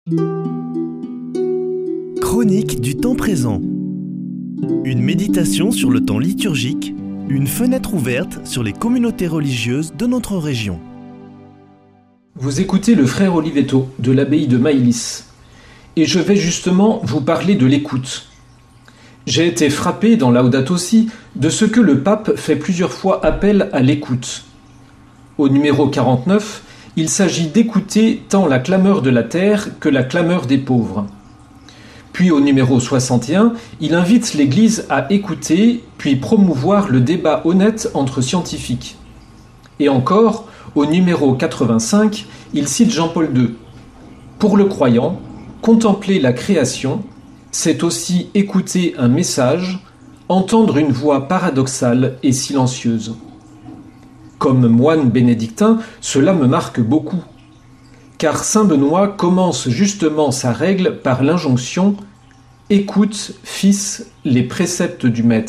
Chronique du temps présent. Une méditation sur le temps liturgique, une fenêtre ouverte sur les communautés religieuses de notre région. Vous écoutez le frère Olivetto de l'abbaye de Maïlis, et je vais justement vous parler de l'écoute. J'ai été frappé dans Laudato Si de ce que le pape fait plusieurs fois appel à l'écoute. Au numéro 49, il s'agit d'écouter tant la clameur de la terre que la clameur des pauvres. Puis au numéro 61, il invite l'Église à écouter, puis promouvoir le débat honnête entre scientifiques. Et encore, au numéro 85, il cite Jean-Paul II. Pour le croyant, contempler la création, c'est aussi écouter un message, entendre une voix paradoxale et silencieuse. Comme moine bénédictin, cela me marque beaucoup. Car saint Benoît commence justement sa règle par l'injonction « Écoute, fils, les préceptes du Maître ».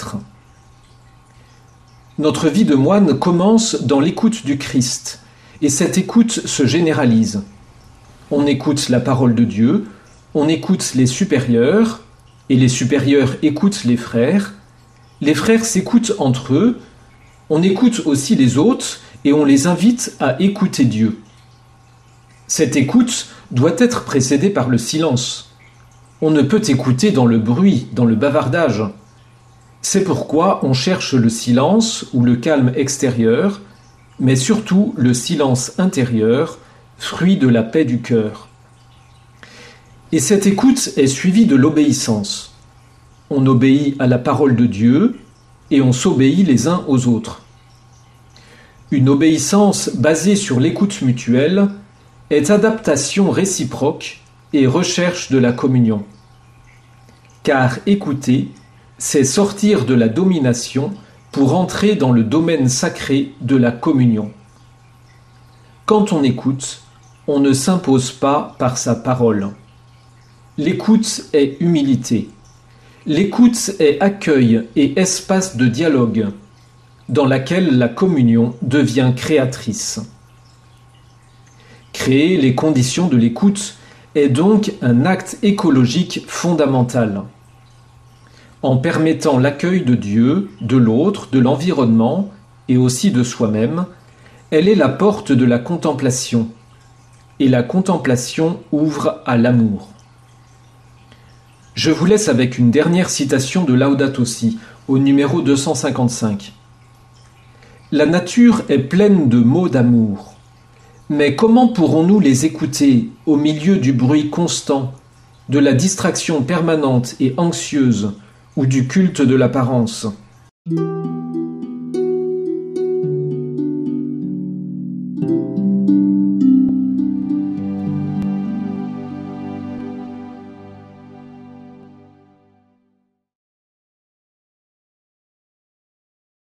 Notre vie de moine commence dans l'écoute du Christ, et cette écoute se généralise. On écoute la parole de Dieu, on écoute les supérieurs, et les supérieurs écoutent les frères s'écoutent entre eux, on écoute aussi les autres, et on les invite à écouter Dieu. Cette écoute doit être précédée par le silence. On ne peut écouter dans le bruit, dans le bavardage. C'est pourquoi on cherche le silence ou le calme extérieur, mais surtout le silence intérieur, fruit de la paix du cœur. Et cette écoute est suivie de l'obéissance. On obéit à la parole de Dieu et on s'obéit les uns aux autres. Une obéissance basée sur l'écoute mutuelle est adaptation réciproque et recherche de la communion. Car écouter, c'est sortir de la domination pour entrer dans le domaine sacré de la communion. Quand on écoute, on ne s'impose pas par sa parole. L'écoute est humilité. L'écoute est accueil et espace de dialogue, dans laquelle la communion devient créatrice. Créer les conditions de l'écoute est donc un acte écologique fondamental. En permettant l'accueil de Dieu, de l'autre, de l'environnement et aussi de soi-même, elle est la porte de la contemplation. Et la contemplation ouvre à l'amour. Je vous laisse avec une dernière citation de Laudato Si, au numéro 255. La nature est pleine de mots d'amour. Mais comment pourrons-nous les écouter au milieu du bruit constant, de la distraction permanente et anxieuse, ou du culte de l'apparence ?